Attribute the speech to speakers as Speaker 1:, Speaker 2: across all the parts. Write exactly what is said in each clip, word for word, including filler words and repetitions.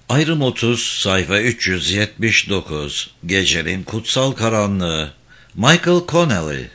Speaker 1: Ayrım otuz, sayfa üç yüz yetmiş dokuz. Gecenin kutsal karanlığı. Michael Connelly.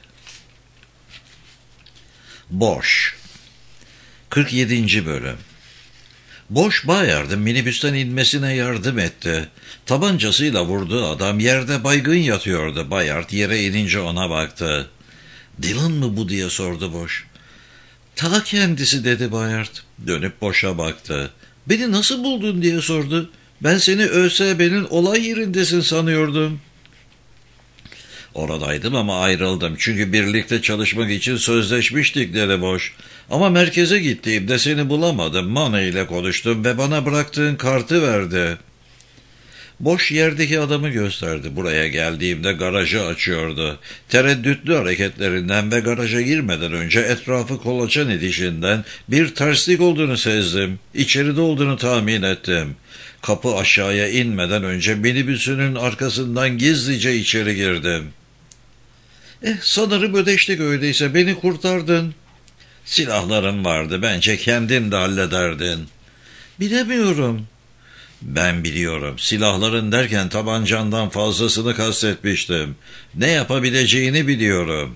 Speaker 1: Boş. kırk yedinci bölüm. Boş Bayard'ın minibüsten inmesine yardım etti. Tabancasıyla vurduğu adam yerde baygın yatıyordu. Bayard yere inince ona baktı. "Dylan mı bu?" diye sordu Boş. "Ta kendisi," dedi Bayard. Dönüp Boş'a baktı. "Beni nasıl buldun?" diye sordu. "Ben seni ÖSB'nin olay yerindesin sanıyordum." "Oradaydım ama ayrıldım. Çünkü birlikte çalışmak için sözleşmiştik," dedi Boş. "Ama merkeze gittiğimde seni bulamadım. Mane ile konuştum ve bana bıraktığın kartı verdi." Boş yerdeki adamı gösterdi. "Buraya geldiğimde garajı açıyordu. Tereddütlü hareketlerinden ve garaja girmeden önce etrafı kolaçan edişinden bir terslik olduğunu sezdim. İçeride olduğunu tahmin ettim. Kapı aşağıya inmeden önce minibüsünün arkasından gizlice içeri girdim." "Eh, sanırım ödeştik öyleyse. Beni kurtardın." "Silahlarım vardı. Bence kendin de hallederdin." "Bilemiyorum." "Ben biliyorum. Silahların derken tabancandan fazlasını kastetmiştim. Ne yapabileceğini biliyorum."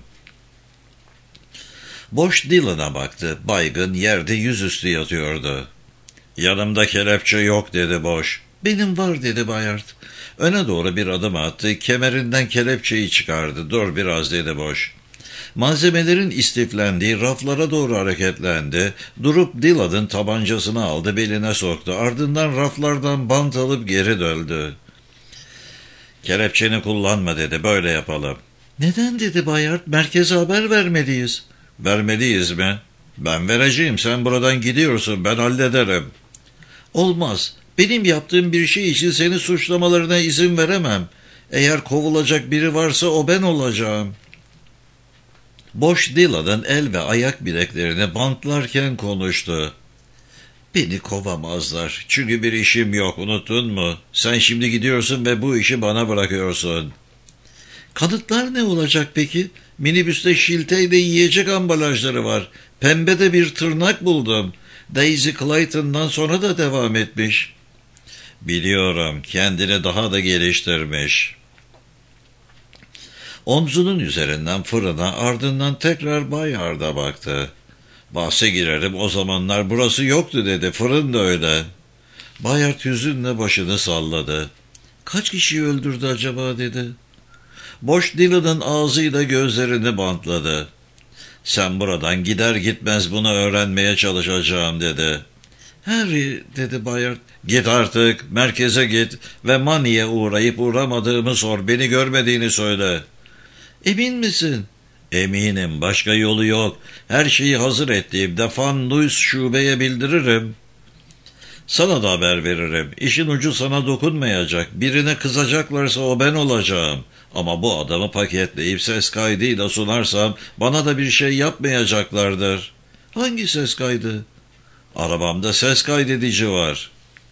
Speaker 1: Boş Dylan'a baktı. Baygın yerde yüzüstü yatıyordu. "Yanımda kelepçe yok," dedi Boş. "Benim var," dedi Bayard. Öne doğru bir adım attı. Kemerinden kelepçeyi çıkardı. "Dur biraz," dedi Boş. Malzemelerin istiflendiği raflara doğru hareketlendi. Durup Dylan'ın tabancasını aldı, beline soktu. Ardından raflardan bant alıp geri döndü. "Kelepçeni kullanma," dedi. "Böyle yapalım." "Neden?" dedi Bayard. "Merkeze haber vermeliyiz." "Vermeliyiz mi? Ben vereceğim. Sen buradan gidiyorsun. Ben hallederim." "Olmaz. Benim yaptığım bir şey için seni suçlamalarına izin veremem. Eğer kovulacak biri varsa o ben olacağım." Boş Dylan'ın el ve ayak bileklerini bantlarken konuştu. "Beni kovamazlar. Çünkü bir işim yok, unuttun mu? Sen şimdi gidiyorsun ve bu işi bana bırakıyorsun." "Kanıtlar ne olacak peki? Minibüste şilteyle yiyecek ambalajları var. Pembe de bir tırnak buldum. Daisy Clayton'dan sonra da devam etmiş." "Biliyorum. Kendini daha da geliştirmiş." Omzunun üzerinden fırına, ardından tekrar Bayard'a baktı. "Bahse girerim, o zamanlar burası yoktu," dedi. "Fırın da öyle." Bayard hüzünle başını salladı. "Kaç kişiyi öldürdü acaba?" dedi. Boş Dylan'ın ağzıyla gözlerini bantladı. "Sen buradan gider gitmez bunu öğrenmeye çalışacağım," dedi. "Harry," dedi Bayard. "Git artık, merkeze git ve Mani'ye uğrayıp uğramadığımı sor, beni görmediğini söyle." "Emin misin?" "Eminim, başka yolu yok. Her şeyi hazır ettiğimde Fan Louis şubeye bildiririm. Sana da haber veririm. İşin ucu sana dokunmayacak. Birine kızacaklarsa o ben olacağım. Ama bu adamı paketleyip ses kaydıyla sunarsam bana da bir şey yapmayacaklardır." "Hangi ses kaydı?" "Arabamda ses kaydedici var."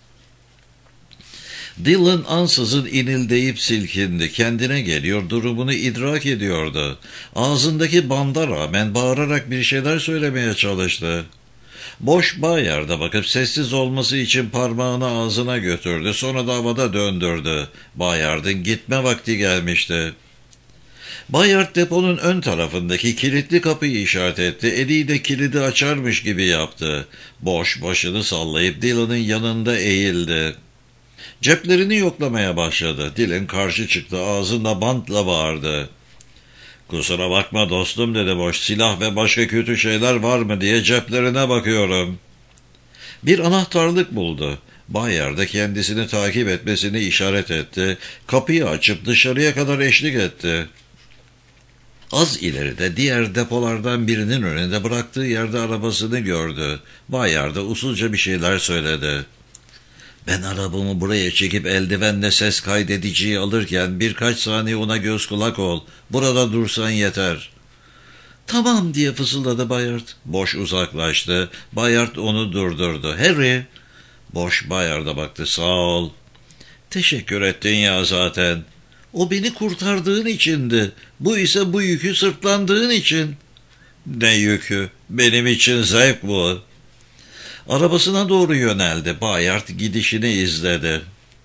Speaker 1: Dylan ansızın inildeyip silkindi. Kendine geliyor, durumunu idrak ediyordu. Ağzındaki banda rağmen bağırarak bir şeyler söylemeye çalıştı. Boş Bayard'a bakıp sessiz olması için parmağını ağzına götürdü. Sonra da havada döndürdü. Bayard'ın gitme vakti gelmişti. Bayard deponun ön tarafındaki kilitli kapıyı işaret etti. Eliyle kilidi açarmış gibi yaptı. Boş başını sallayıp Dylan'ın yanında eğildi. Ceplerini yoklamaya başladı. Dylan karşı çıktı. Ağzında bantla bağırdı. "Kusura bakma dostum," dedi Boş. "Silah ve başka kötü şeyler var mı diye ceplerine bakıyorum." Bir anahtarlık buldu. Bayard'a kendisini takip etmesini işaret etti. Kapıyı açıp dışarıya kadar eşlik etti. Az ileride diğer depolardan birinin önünde bıraktığı yerde arabasını gördü. Bayard'a usulca bir şeyler söyledi. "Ben arabamı buraya çekip eldivenle ses kaydediciyi alırken birkaç saniye ona göz kulak ol. Burada dursan yeter." "Tamam," diye fısıldadı Bayard. Boş uzaklaştı. Bayard onu durdurdu. "Harry." Boş Bayard'a baktı. "Sağ ol." "Teşekkür ettin ya zaten." "O beni kurtardığın içindi. Bu ise bu yükü sırtlandığın için." "Ne yükü? Benim için zevk bu." Arabasına doğru yöneldi. Bayard gidişini izledi.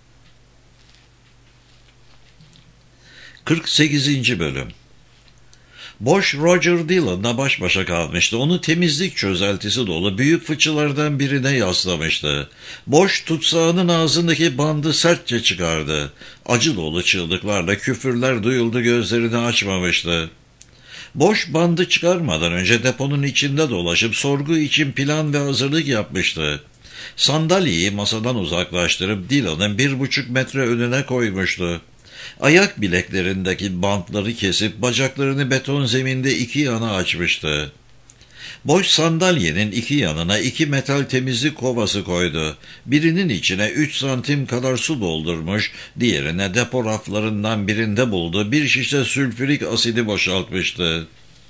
Speaker 1: kırk sekizinci Bölüm. Boş Roger Dillon'la baş başa kalmıştı. Onu temizlik çözeltisi dolu büyük fıçılardan birine yaslamıştı. Boş tutsağının ağzındaki bandı sertçe çıkardı. Acı dolu çığlıklarla küfürler duyuldu, gözlerini açmamıştı. Boş bandı çıkarmadan önce deponun içinde dolaşıp sorgu için plan ve hazırlık yapmıştı. Sandalyeyi masadan uzaklaştırıp Dillon'un bir buçuk metre önüne koymuştu. Ayak bileklerindeki bantları kesip bacaklarını beton zeminde iki yana açmıştı. Boş sandalyenin iki yanına iki metal temizlik kovası koydu. Birinin içine üç santim kadar su doldurmuş, diğerine depo raflarından birinde buldu bir şişe sülfürik asidi boşaltmıştı.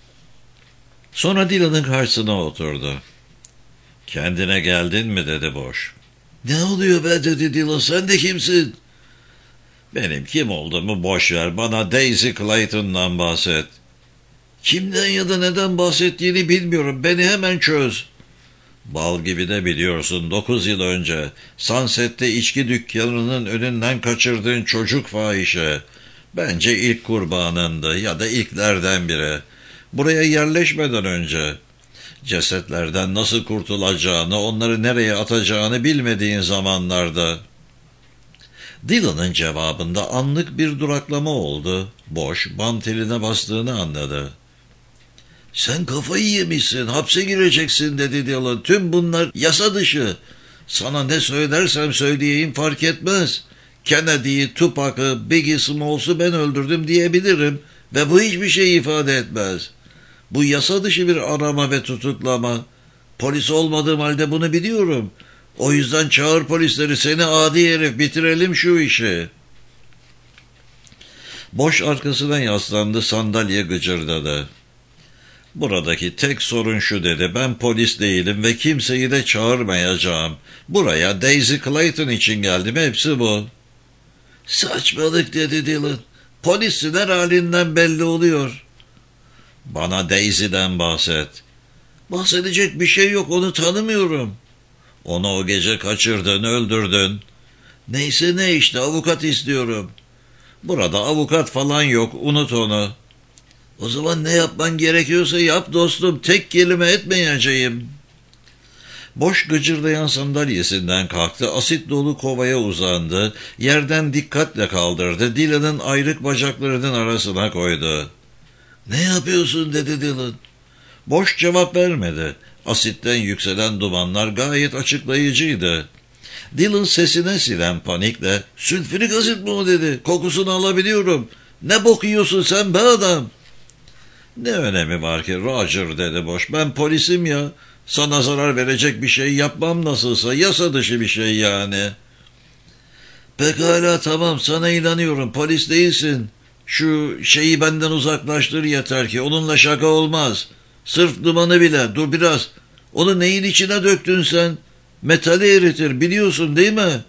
Speaker 1: Sonra Dillon'un karşısına oturdu. "Kendine geldin mi?" dedi Boş.
Speaker 2: "Ne oluyor be?" dedi Dillon. "Sen de kimsin?"
Speaker 1: "Benim kim olduğumu boş ver. Bana Daisy Clayton'dan bahset."
Speaker 2: "Kimden ya da neden bahsettiğini bilmiyorum. Beni hemen çöz."
Speaker 1: "Bal gibi de biliyorsun. Dokuz yıl önce Sunset'te içki dükkanının önünden kaçırdığın çocuk fahişe. Bence ilk kurbanındı ya da ilklerden biri. Buraya yerleşmeden önce. Cesetlerden nasıl kurtulacağını, onları nereye atacağını bilmediğin zamanlarda." Dillon'un cevabında anlık bir duraklama oldu. Boş, bant eline bastığını anladı.
Speaker 2: "Sen kafayı yemişsin, hapse gireceksin," dedi Dillon. "Tüm bunlar yasa dışı. Sana ne söylersem söyleyeyim fark etmez. Kennedy'yi, Tupac'ı, Biggie Smalls'u ben öldürdüm diyebilirim ve bu hiçbir şey ifade etmez. Bu yasa dışı bir arama ve tutuklama. Polis olmadığım halde bunu biliyorum. O yüzden çağır polisleri, seni adi herif, bitirelim şu işi."
Speaker 1: Boş arkasına yaslandı, sandalye gıcırdadı. "Buradaki tek sorun şu," dedi. "Ben polis değilim ve kimseyi de çağırmayacağım. Buraya Daisy Clayton için geldim, hepsi bu."
Speaker 2: "Saçmalık," dedi Dillon. "Polissin, her halinden belli oluyor."
Speaker 1: "Bana Daisy'den bahset."
Speaker 2: "Bahsedecek bir şey yok, onu tanımıyorum."
Speaker 1: "Onu o gece kaçırdın, öldürdün."
Speaker 2: "Neyse ne işte, avukat istiyorum."
Speaker 1: "Burada avukat falan yok, unut onu."
Speaker 2: "O zaman ne yapman gerekiyorsa yap dostum, tek kelime etmeyeceğim."
Speaker 1: Boş gıcırdayan sandalyesinden kalktı, asit dolu kovaya uzandı, yerden dikkatle kaldırdı, Dillon'un ayrık bacaklarının arasına koydu.
Speaker 2: "Ne yapıyorsun?" dedi Dillon.
Speaker 1: Boş cevap vermedi. Asitten yükselen dumanlar gayet açıklayıcıydı. Dillon sesine silen panikle,
Speaker 2: "Sülfürik asit mi o?" dedi. "Kokusunu alabiliyorum." "Ne bok yiyorsun sen be adam?"
Speaker 1: "Ne önemi var ki Roger," dedi Boş. "Ben polisim ya. Sana zarar verecek bir şey yapmam nasılsa. Yasa dışı bir şey yani."
Speaker 2: "Pekala, tamam, sana inanıyorum, polis değilsin. Şu şeyi benden uzaklaştır yeter ki, onunla şaka olmaz. Sırf dumanı bile, dur biraz. Onu neyin içine döktün sen? Metali eritir, biliyorsun değil mi?"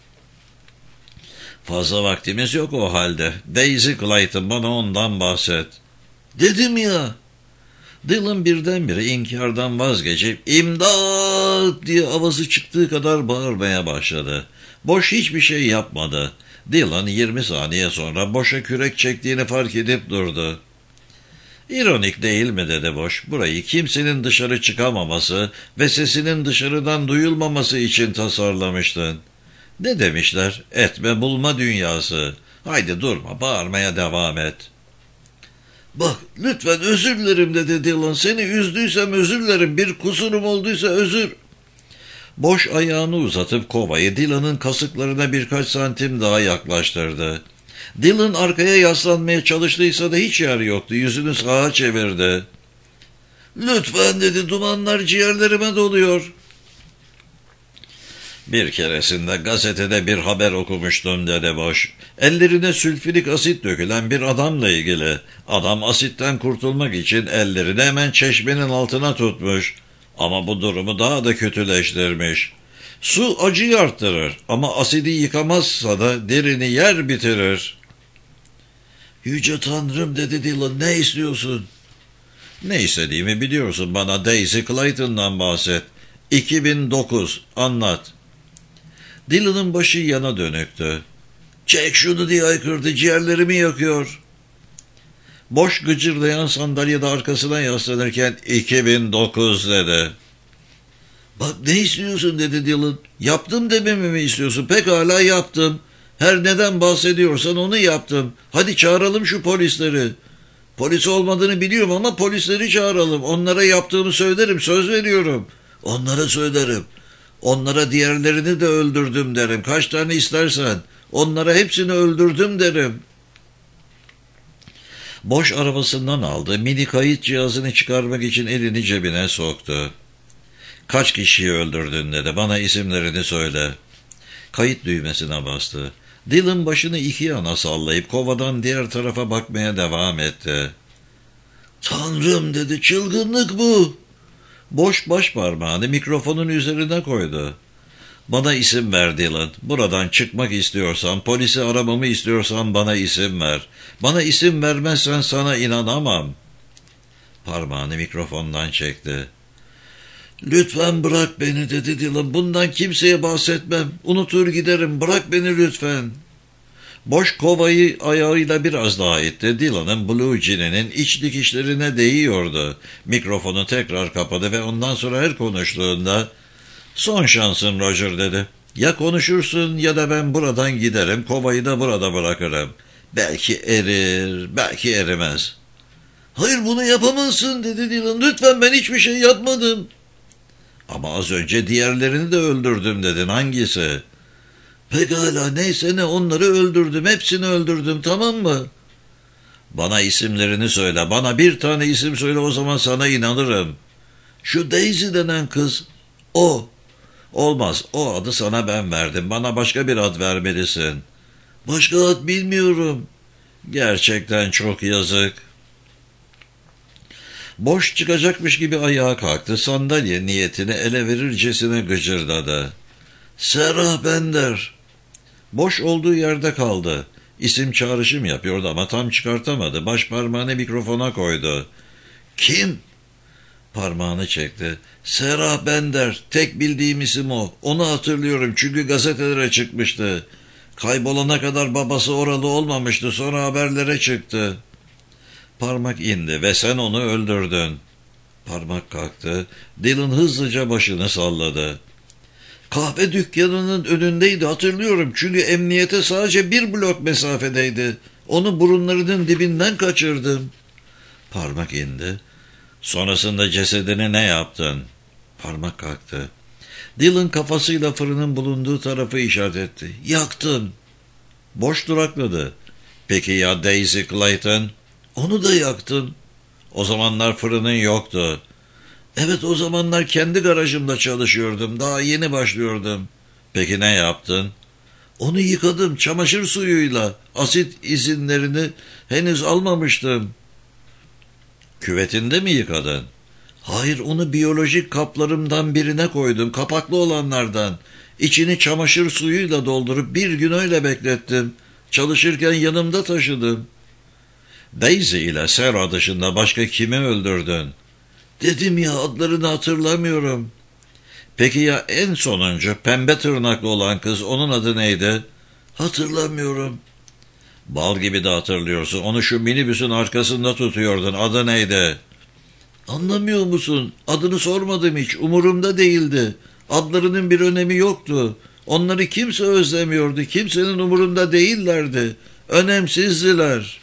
Speaker 1: "Fazla vaktimiz yok o halde. Daisy Clayton, bana ondan bahset."
Speaker 2: "Dedim ya."
Speaker 1: Dillon birdenbire inkardan vazgeçip "İmdat!" diye avazı çıktığı kadar bağırmaya başladı. Boş hiçbir şey yapmadı. Dillon yirmi saniye sonra Boş'a kürek çektiğini fark edip durdu. "İronik değil mi?" dedi Boş. "Burayı kimsenin dışarı çıkamaması ve sesinin dışarıdan duyulmaması için tasarlamıştın. Ne demişler? Etme bulma dünyası. Haydi durma, bağırmaya devam et."
Speaker 2: "Bak lütfen, özür dilerim," dedi Dillon. "Seni üzdüysem özür dilerim. Bir kusurum olduysa özür."
Speaker 1: Boş ayağını uzatıp kovayı Dillon'un kasıklarına birkaç santim daha yaklaştırdı. Dillon arkaya yaslanmaya çalıştıysa da hiç yer yoktu. Yüzünü sağa çevirdi.
Speaker 2: "Lütfen," dedi. "Dumanlar ciğerlerime doluyor."
Speaker 1: "Bir keresinde gazetede bir haber okumuştum," dedi Boş. "Ellerine sülfürik asit dökülen bir adamla ilgili. Adam asitten kurtulmak için ellerini hemen çeşmenin altına tutmuş. Ama bu durumu daha da kötüleştirmiş. Su acıyı arttırır ama asidi yıkamazsa da derini yer bitirir."
Speaker 2: "Yüce Tanrım," dedi Dillon. "Ne istiyorsun?"
Speaker 1: "Ne istediğimi biliyorsun. Bana Daisy Clayton'dan bahset. iki bin dokuz, anlat. Dylan'ın başı yana dönüktü.
Speaker 2: Çek şunu diye haykırdı, ciğerlerimi yakıyor.
Speaker 1: Boş gıcırdayan sandalyede arkasına yaslanırken iki bin dokuz dedi.
Speaker 2: Bak ne istiyorsun dedi Dylan. Yaptım dememi mi istiyorsun? Pekala yaptım. Her neden bahsediyorsan onu yaptım. Hadi çağıralım şu polisleri. Polis olmadığını biliyorum ama polisleri çağıralım. Onlara yaptığımı söylerim, söz veriyorum. Onlara söylerim. Onlara diğerlerini de öldürdüm derim. Kaç tane istersen. Onlara hepsini öldürdüm derim.
Speaker 1: Boş arabasından aldı, mini kayıt cihazını çıkarmak için elini cebine soktu. Kaç kişiyi öldürdün dedi, bana isimlerini söyle. Kayıt düğmesine bastı. Dylan başını iki yana sallayıp kovadan diğer tarafa bakmaya devam etti.
Speaker 2: Tanrım dedi, çılgınlık bu.
Speaker 1: Boş baş parmağını mikrofonun üzerine koydu. Bana isim ver Dylan. Buradan çıkmak istiyorsan, polisi aramamı istiyorsan bana isim ver. Bana isim vermezsen sana inanamam. Parmağını mikrofondan çekti.
Speaker 2: Lütfen bırak beni dedi Dylan. Bundan kimseye bahsetmem. Unutur giderim. Bırak beni lütfen.
Speaker 1: Boş kovayı ayağıyla biraz daha itti. Dylan'ın Blue Jean'inin iç dikişlerine değiyordu. Mikrofonu tekrar kapadı ve ondan sonra her konuştuğunda "Son şansın Roger" dedi. "Ya konuşursun ya da ben buradan giderim. Kovayı da burada bırakırım. Belki erir, belki erimez."
Speaker 2: "Hayır, bunu yapamazsın" dedi Dylan. "Lütfen, ben hiçbir şey yapmadım."
Speaker 1: "Ama az önce diğerlerini de öldürdüm dedin. Hangisi?"
Speaker 2: "Pekala, neyse ne, onları öldürdüm. Hepsini öldürdüm, tamam mı?"
Speaker 1: "Bana isimlerini söyle. Bana bir tane isim söyle, o zaman sana inanırım."
Speaker 2: "Şu Daisy denen kız. O."
Speaker 1: "Olmaz. O adı sana ben verdim. Bana başka bir ad vermelisin."
Speaker 2: "Başka ad bilmiyorum."
Speaker 1: "Gerçekten çok yazık." Boş çıkacakmış gibi ayağa kalktı. Sandalye niyetini ele verircesine gıcırdadı.
Speaker 2: "Sarah Bender."
Speaker 1: Boş olduğu yerde kaldı. İsim çağrışım yapıyordu ama tam çıkartamadı. Baş parmağını mikrofona koydu.
Speaker 2: "Kim?"
Speaker 1: Parmağını çekti.
Speaker 2: "Sarah Bender. Tek bildiğim isim o. Onu hatırlıyorum çünkü gazetelere çıkmıştı. Kaybolana kadar babası oralı olmamıştı. Sonra haberlere çıktı."
Speaker 1: Parmak indi ve sen onu öldürdün. Parmak kalktı. Dylan hızlıca başını salladı.
Speaker 2: "Kahve dükkanının önündeydi, hatırlıyorum. Çünkü emniyete sadece bir blok mesafedeydi. Onu burunlarının dibinden kaçırdım."
Speaker 1: Parmak indi. Sonrasında cesedini ne yaptın? Parmak kalktı. Dylan kafasıyla fırının bulunduğu tarafı işaret etti.
Speaker 2: "Yaktım."
Speaker 1: Boş durakladı. "Peki ya Daisy Clayton?"
Speaker 2: "Onu da yaktım."
Speaker 1: "O zamanlar fırının yoktu."
Speaker 2: "Evet, o zamanlar kendi garajımda çalışıyordum. Daha yeni başlıyordum."
Speaker 1: "Peki ne yaptın?"
Speaker 2: "Onu yıkadım çamaşır suyuyla. Asit izinlerini henüz almamıştım."
Speaker 1: "Küvetinde mi yıkadın?"
Speaker 2: "Hayır, onu biyolojik kaplarımdan birine koydum. Kapaklı olanlardan. İçini çamaşır suyuyla doldurup bir gün öyle beklettim. Çalışırken yanımda taşıdım."
Speaker 1: "Daisy ile Sarah dışında başka kimi öldürdün?"
Speaker 2: "Dedim ya, adlarını hatırlamıyorum."
Speaker 1: "Peki ya en sonuncu pembe tırnaklı olan kız, onun adı neydi?"
Speaker 2: "Hatırlamıyorum."
Speaker 1: "Bal gibi de hatırlıyorsun. Onu şu minibüsün arkasında tutuyordun. Adı neydi?"
Speaker 2: "Anlamıyor musun? Adını sormadım hiç. Umurumda değildi. Adlarının bir önemi yoktu. Onları kimse özlemiyordu. Kimsenin umurunda değillerdi. Önemsizdiler."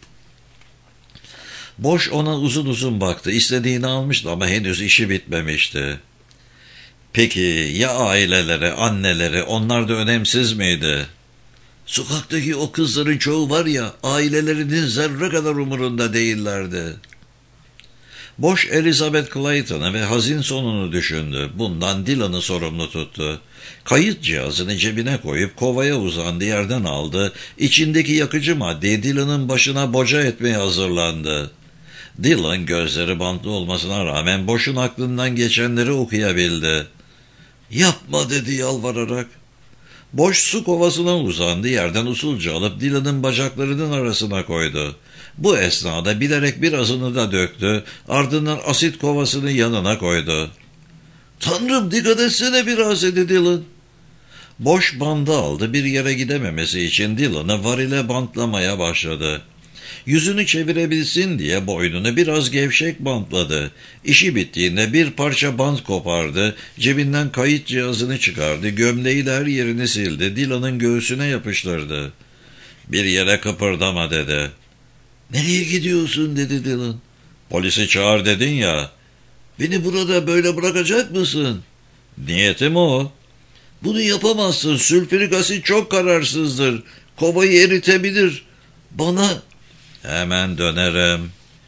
Speaker 1: Boş ona uzun uzun baktı. İstediğini almıştı ama henüz işi bitmemişti. "Peki ya aileleri, anneleri, onlar da önemsiz miydi?"
Speaker 2: "Sokaktaki o kızların çoğu var ya, ailelerinin zerre kadar umurunda değillerdi."
Speaker 1: Boş Elizabeth Clayton'ı ve hazin sonunu düşündü. Bundan Dylan'ı sorumlu tuttu. Kayıt cihazını cebine koyup kovaya uzandı, yerden aldı. İçindeki yakıcı maddeyi Dylan'ın başına boca etmeye hazırlandı. Dylan gözleri bantlı olmasına rağmen Boş'un aklından geçenleri okuyabildi.
Speaker 2: "Yapma" dedi yalvararak.
Speaker 1: Boş su kovasına uzandı, yerden usulca alıp Dylan'ın bacaklarının arasına koydu. Bu esnada bilerek birazını da döktü, ardından asit kovasını yanına koydu.
Speaker 2: Tanrım, dikkat etsene biraz, dedi Dylan.
Speaker 1: Boş bandı aldı, bir yere gidememesi için Dylan'ı varile bantlamaya başladı. Yüzünü çevirebilsin diye boynunu biraz gevşek bantladı. İşi bittiğinde bir parça bant kopardı, cebinden kayıt cihazını çıkardı, gömleğiyle her yerini sildi, Dylan'ın göğsüne yapıştırdı. Bir yere kıpırdama dedi.
Speaker 2: Nereye gidiyorsun, dedi Dylan.
Speaker 1: Polisi çağır dedin ya.
Speaker 2: Beni burada böyle bırakacak mısın?
Speaker 1: Niyetim o.
Speaker 2: Bunu yapamazsın, sülfürik asit çok kararsızdır, kovayı eritebilir. Bana...
Speaker 1: Hemen dönerim.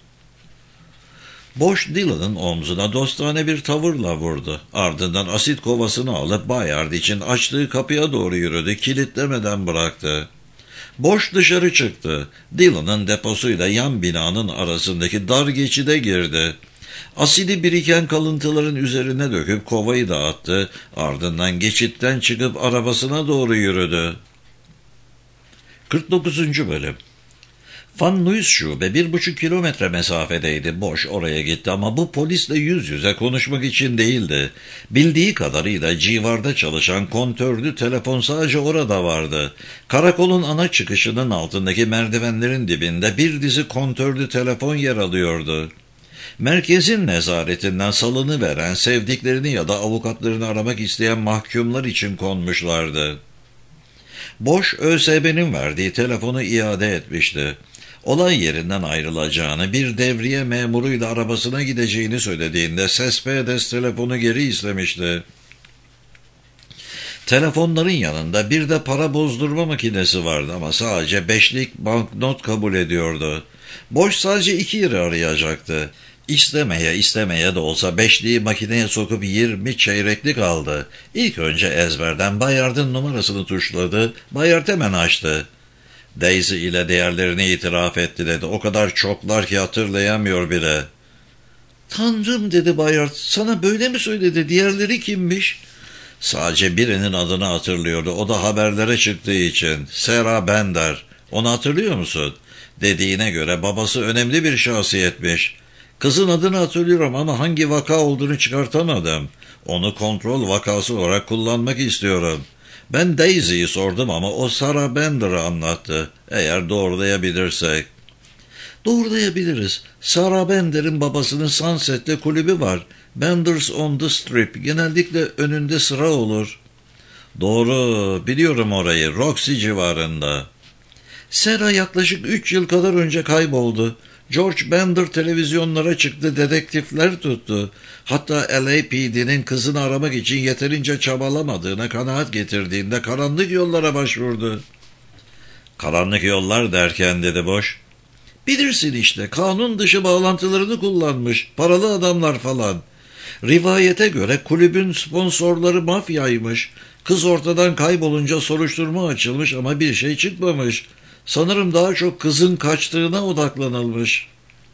Speaker 1: Boş Dylan'ın omzuna dostane bir tavırla vurdu. Ardından asit kovasını alıp Bayard için açtığı kapıya doğru yürüdü, kilitlemeden bıraktı. Boş dışarı çıktı. Dylan'ın deposuyla yan binanın arasındaki dar geçide girdi. Asidi biriken kalıntıların üzerine döküp kovayı dağıttı. Ardından geçitten çıkıp arabasına doğru yürüdü. kırk dokuzuncu Bölüm. Van Nuys şube bir buçuk kilometre mesafedeydi. Boş oraya gitti ama bu polisle yüz yüze konuşmak için değildi. Bildiği kadarıyla civarda çalışan kontörlü telefon sadece orada vardı. Karakolun ana çıkışının altındaki merdivenlerin dibinde bir dizi kontörlü telefon yer alıyordu. Merkezin nezaretinden salınıveren, sevdiklerini ya da avukatlarını aramak isteyen mahkumlar için konmuşlardı. Boş, ÖSB'nin verdiği telefonu iade etmişti. Olay yerinden ayrılacağını, bir devriye memuruyla arabasına gideceğini söylediğinde Cespedes telefonu geri istemişti. Telefonların yanında bir de para bozdurma makinesi vardı ama sadece beşlik banknot kabul ediyordu. Boş sadece iki yeri arayacaktı. İstemeye istemeye de olsa beşliği makineye sokup yirmi çeyreklik aldı. İlk önce ezberden Bayard'ın numarasını tuşladı. Bayard hemen açtı. Daisy ile değerlerini itiraf etti dedi. O kadar çoklar ki hatırlayamıyor bile.
Speaker 2: Tanrım, dedi Bayard. Sana böyle mi söyledi? Diğerleri kimmiş?
Speaker 1: Sadece birinin adını hatırlıyordu. O da haberlere çıktığı için. Sarah Bender. Onu hatırlıyor musun? Dediğine göre babası önemli bir şahsiyetmiş. Kızın adını hatırlıyorum ama hangi vaka olduğunu çıkartamadım. Onu kontrol vakası olarak kullanmak istiyorum. Ben Daisy'yi sordum ama o Sarah Bender'ı anlattı. Eğer doğrulayabilirsek.
Speaker 2: Doğrulayabiliriz. Sarah Bender'in babasının Sunset'te kulübü var. Bender's on the Strip. Genellikle önünde sıra olur.
Speaker 1: Doğru, biliyorum orayı. Roxy civarında.
Speaker 2: Sarah yaklaşık üç yıl kadar önce kayboldu. George Bender televizyonlara çıktı, dedektifler tuttu. Hatta L A P D'nin kızını aramak için yeterince çabalamadığına kanaat getirdiğinde karanlık yollara başvurdu.
Speaker 1: Karanlık yollar derken, dedi Boş.
Speaker 2: Bilirsin işte, kanun dışı bağlantılarını kullanmış, paralı adamlar falan. Rivayete göre kulübün sponsorları mafyaymış. Kız ortadan kaybolunca soruşturma açılmış ama bir şey çıkmamış. Sanırım daha çok kızın kaçtığına odaklanılmış.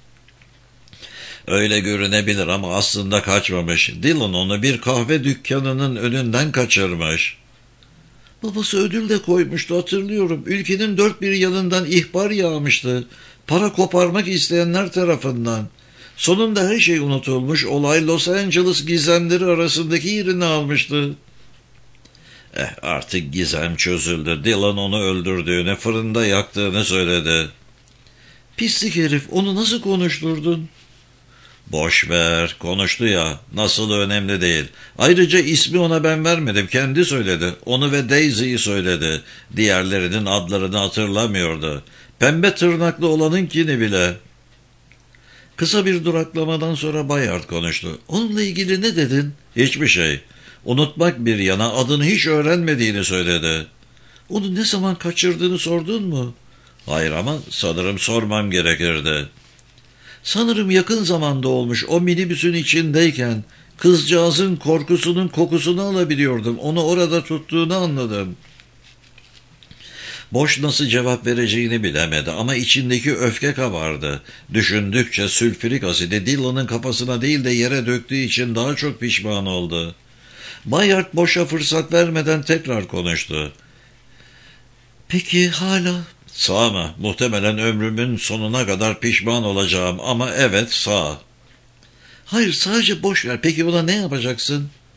Speaker 1: Öyle görünebilir ama aslında kaçmamış. Dylan onu bir kahve dükkanının önünden kaçırmış.
Speaker 2: Babası ödül de koymuştu, hatırlıyorum. Ülkenin dört bir yanından ihbar yağmıştı. Para koparmak isteyenler tarafından. Sonunda her şey unutulmuş, olay Los Angeles gizemleri arasındaki yerini almıştı.
Speaker 1: Eh, artık gizem çözüldü. Dylan onu öldürdüğünü, fırında yaktığını söyledi.
Speaker 2: Pislik herif, onu nasıl konuşturdun?
Speaker 1: Boş ver, konuştu ya. Nasıl önemli değil. Ayrıca ismi ona ben vermedim, kendi söyledi. Onu ve Daisy'yi söyledi. Diğerlerinin adlarını hatırlamıyordu. Pembe tırnaklı olanınkini bile.
Speaker 2: Kısa bir duraklamadan sonra Bayard konuştu. Onunla ilgili ne dedin?
Speaker 1: Hiçbir şey. Unutmak bir yana adını hiç öğrenmediğini söyledi.
Speaker 2: Onu ne zaman kaçırdığını sordun mu?
Speaker 1: Hayır ama sanırım sormam gerekirdi.
Speaker 2: Sanırım yakın zamanda olmuş. O minibüsün içindeyken kızcağızın korkusunun kokusunu alabiliyordum. Onu orada tuttuğunu anladım.
Speaker 1: Boş nasıl cevap vereceğini bilemedi ama içindeki öfke kabardı. Düşündükçe sülfürik asidi Dylan'ın kafasına değil de yere döktüğü için daha çok pişman oldu.
Speaker 2: Bayard Boş'a fırsat vermeden tekrar konuştu. Peki hala...
Speaker 1: Sağ mı? Muhtemelen ömrümün sonuna kadar pişman olacağım ama evet sağ.
Speaker 2: Hayır, sadece boş ver. Peki ona ne yapacaksın?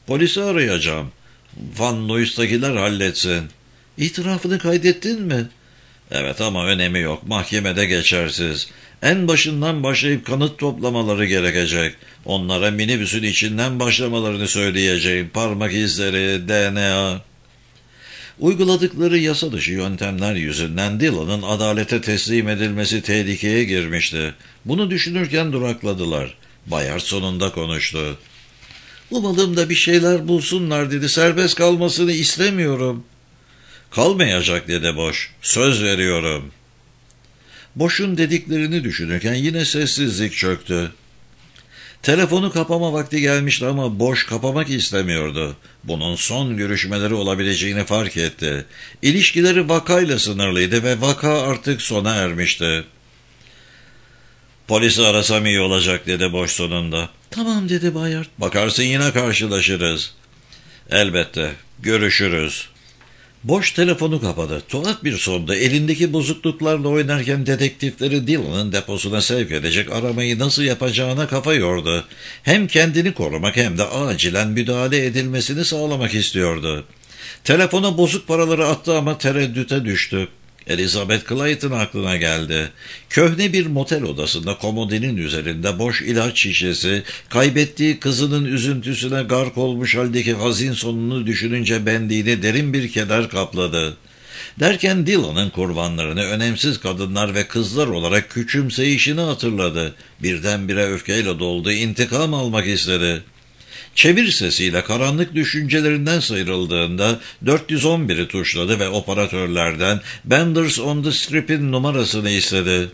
Speaker 1: Polisi arayacağım. Van Nuys'takiler halletsin.
Speaker 2: İtirafını kaydettin mi?
Speaker 1: Evet ama önemi yok. Mahkemede geçersiz. En başından başlayıp kanıt toplamaları gerekecek. Onlara minibüsün içinden başlamalarını söyleyeceğim. Parmak izleri, D N A. Uyguladıkları yasa dışı yöntemler yüzünden Dylan'ın adalete teslim edilmesi tehlikeye girmişti. Bunu düşünürken durakladılar. Bayard sonunda konuştu.
Speaker 2: Umalım da bir şeyler bulsunlar dedi. Serbest kalmasını istemiyorum.
Speaker 1: Kalmayacak dedi Boş. Söz veriyorum. Boş'un dediklerini düşünürken yine sessizlik çöktü. Telefonu kapama vakti gelmişti ama Boş kapamak istemiyordu. Bunun son görüşmeleri olabileceğini fark etti. İlişkileri vakayla sınırlıydı ve vaka artık sona ermişti. Polisi arasam iyi olacak dedi Boş sonunda.
Speaker 2: Tamam dedi Bayard.
Speaker 1: Bakarsın yine karşılaşırız. Elbette. Görüşürüz. Boş telefonu kapadı. Tuhaf bir sonda elindeki bozukluklarla oynarken dedektifleri Dylan'ın deposuna sevk edecek aramayı nasıl yapacağına kafa yordu. Hem kendini korumak hem de acilen müdahale edilmesini sağlamak istiyordu. Telefona bozuk paraları attı ama tereddüte düştü. Elizabeth Clayton aklına geldi. Köhne bir motel odasında komodinin üzerinde boş ilaç şişesi, kaybettiği kızının üzüntüsüne gark olmuş haldeki hazin sonunu düşününce benliğini derin bir keder kapladı. Derken Dylan'ın kurbanlarını önemsiz kadınlar ve kızlar olarak küçümseyişini hatırladı. Birdenbire öfkeyle doldu, intikam almak istedi. Çevir sesiyle karanlık düşüncelerinden sıyrıldığında dört yüz on biri tuşladı ve operatörlerden Benders on the Strip'in numarasını istedi.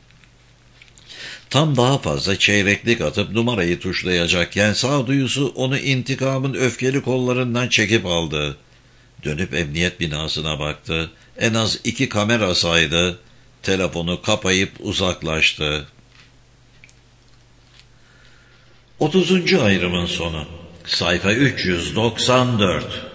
Speaker 1: Tam daha fazla çeyreklik atıp numarayı tuşlayacakken sağduyusu onu intikamın öfkeli kollarından çekip aldı. Dönüp emniyet binasına baktı. En az iki kamera saydı. Telefonu kapayıp uzaklaştı. otuzuncu ayrımın sonu. Sayfa üç yüz doksan dört.